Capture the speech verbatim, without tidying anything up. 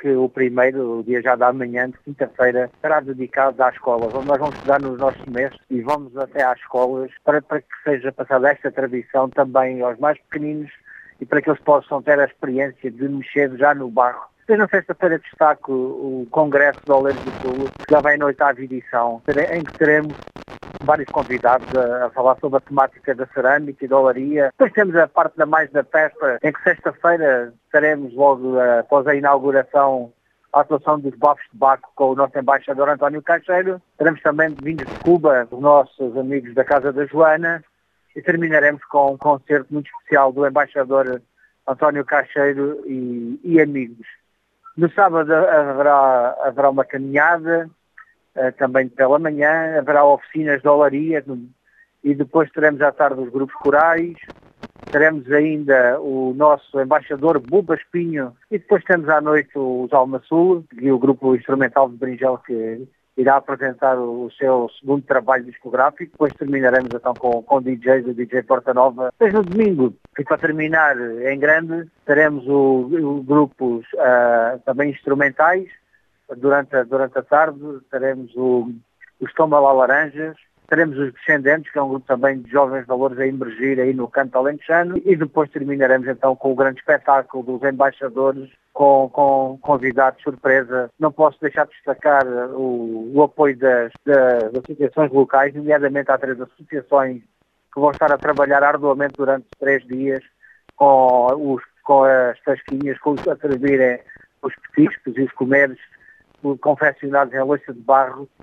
que o primeiro, o dia já da manhã, de quinta-feira, será dedicado às escolas, onde nós vamos estudar nos nossos semestres e vamos até às escolas para, para que seja passada esta tradição também aos mais pequeninos e para que eles possam ter a experiência de mexer já no barro. Depois, na sexta-feira, destaco o Congresso de Oleiros do Sul, que já vem na oitava edição, em que teremos vários convidados a, a falar sobre a temática da cerâmica e da olaria. Depois temos a parte da mais da festa, em que sexta-feira teremos logo, uh, após a inauguração, a atuação dos bafos de Baco com o nosso embaixador António Caixeiro. Teremos também vindos de Cuba, os nossos amigos da Casa da Joana. E terminaremos com um concerto muito especial do embaixador António Caixeiro e, e amigos. No sábado haverá, haverá uma caminhada, uh, também pela manhã, haverá oficinas de olaria e depois teremos à tarde os grupos corais, teremos ainda o nosso embaixador Buba Espinho e depois temos à noite os Almasul e o grupo instrumental de Brinjel que irá apresentar o seu segundo trabalho discográfico. Depois terminaremos então com, com D Js, o D J Porta Nova. Depois no domingo, e para terminar em grande, teremos o, o grupos uh, também instrumentais. Durante a, durante a tarde teremos o, os Tombalá Laranjas, teremos os Descendentes, que é um grupo também de jovens valores a emergir aí no canto alentejano, e depois terminaremos então com o grande espetáculo dos embaixadores, com, com convidados surpresa. Não posso deixar de destacar o, o apoio das, das associações locais, nomeadamente há três associações que vão estar a trabalhar arduamente durante três dias com, os, com as tasquinhas, com os, a servirem os petiscos e os comeres confeccionados em louça de barro